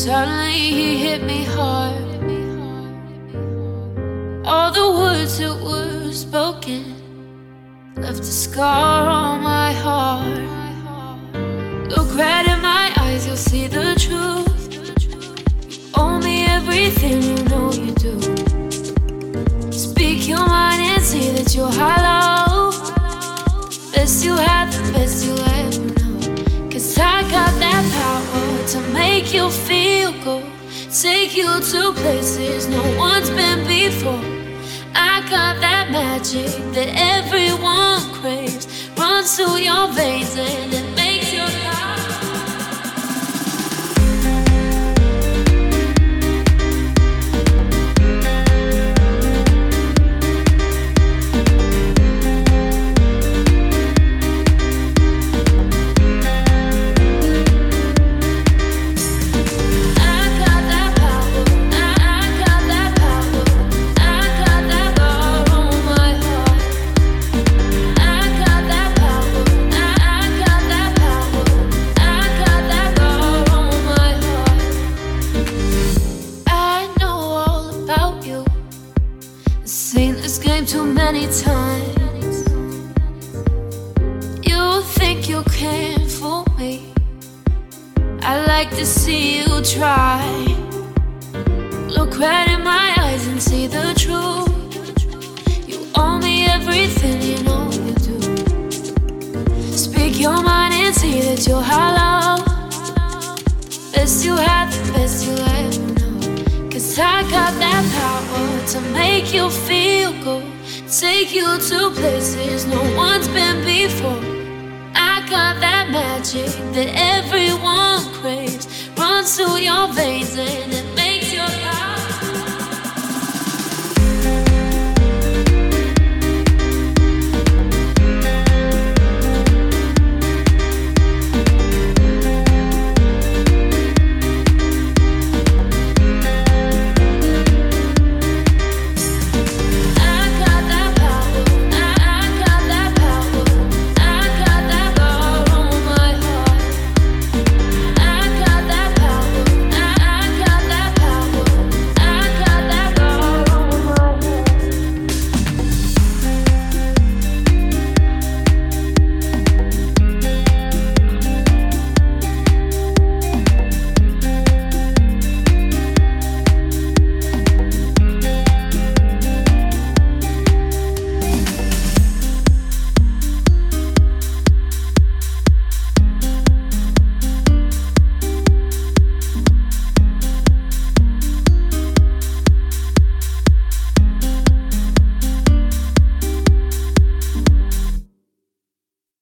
Suddenly he hit me hard. All the words that were spoken left a scar on my heart. Look right in my eyes, you'll see the truth. You owe me everything, you know you do. Speak your mind and say that you're hollow. Best you had, the best you'll ever know. 'Cause I got that power to make you feel good, take you to places no one's been before. I got that magic that everyone craves, runs through your veins and it makes your heart. Seen this game too many times. You think you can fool me. I like to see you try. Look right in my eyes and see the truth. You owe me everything, you know you do. Speak your mind and say that you're hollow. Best you had, the best you'll ever know. 'Cause I got that power to make you feel good, take you to places no one's been before. I got that magic that everyone craves, runs through your veins and it